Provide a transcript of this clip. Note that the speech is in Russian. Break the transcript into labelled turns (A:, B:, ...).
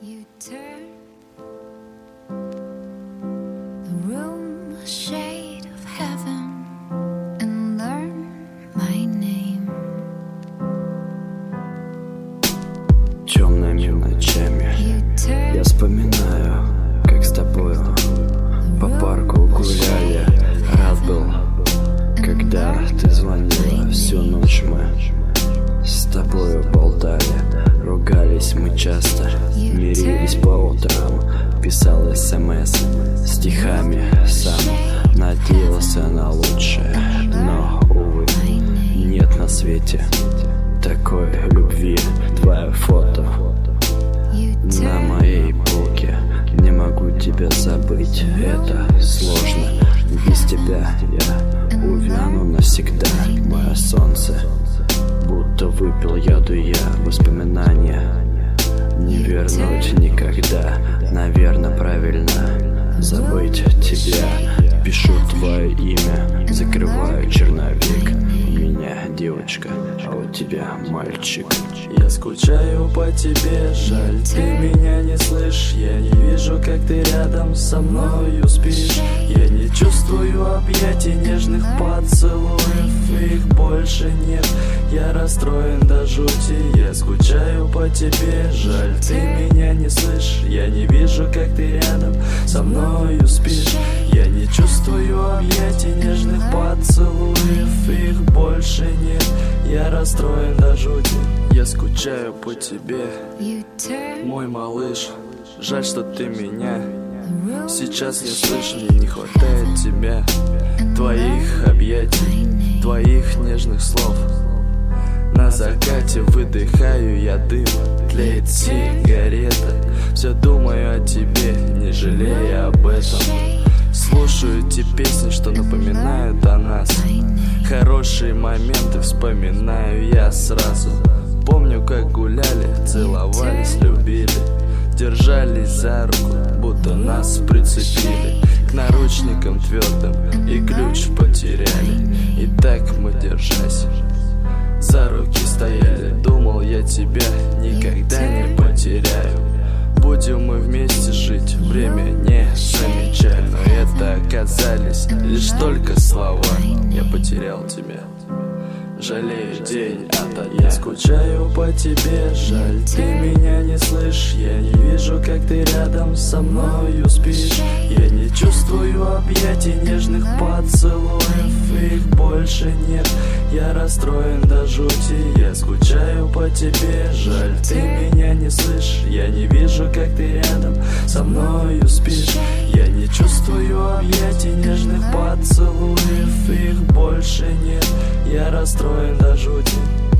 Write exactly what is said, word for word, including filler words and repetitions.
A: You turn the room a shade of heaven and learn my name.
B: Темными ночами я вспоминаю, как с тобою по парку гуляли. Рад был, когда ты звонила. Всю ночь мы с тобою болтали. Ругались мы часто, мирились по утрам. Писал смс стихами сам. Надеялся на лучшее, но, увы, нет на свете такой любви. Твое фото на моей полке. Не могу тебя забыть, это сложно. Без тебя я увяну навсегда. Мое солнце, будто выпил яду я. Воспоминания не вернуть никогда. Наверное, правильно забыть тебя. Пишу твое имя, закрываю черновик. У меня девочка, а у тебя мальчик.
C: Я скучаю по тебе, жаль, ты меня не слышишь. Я не вижу, как ты рядом со мною спишь. Я не чувствую объятий, нежных поцелуев. Их больше нет, я расстроен до жути. Я скучаю по тебе, жаль, ты меня не слышишь. Я не вижу, как ты рядом со мною спишь. Я не чувствую объятий, нежных поцелуев. Их больше нет, я расстроен до жути. Я скучаю по тебе, мой малыш. Жаль, что ты меня сейчас не слышишь. Мне не хватает тебя, твоих объятий, твоих нежных слов. На закате выдыхаю я дым, тлеет сигарета. Все думаю о тебе, не жалея об этом. Слушаю те песни, что напоминают о нас. Хорошие моменты вспоминаю я сразу. Помню, как гуляли, целовались, любили. Держались за руку, будто нас прицепили к наручникам твердым и ключ потеряли. И так мы, держась за руки, стояли. Думал, я тебя никогда не потеряю. Будем мы вместе жить, время не замечая. Но это оказались лишь только слова. Я потерял тебя, жалею день ото дня. Я скучаю по тебе, жаль, ты меня не слышишь. Я не вижу, как ты рядом со мною спишь. Я не чувствую объятий, нежных поцелуев. Их больше нет, я расстроен до жути. Я скучаю по тебе, жаль, ты меня не слышишь. Я не вижу, как ты рядом со мною спишь. Я не чувствую объятий, нежных поцелуев. Их больше нет, я расстроен до жути.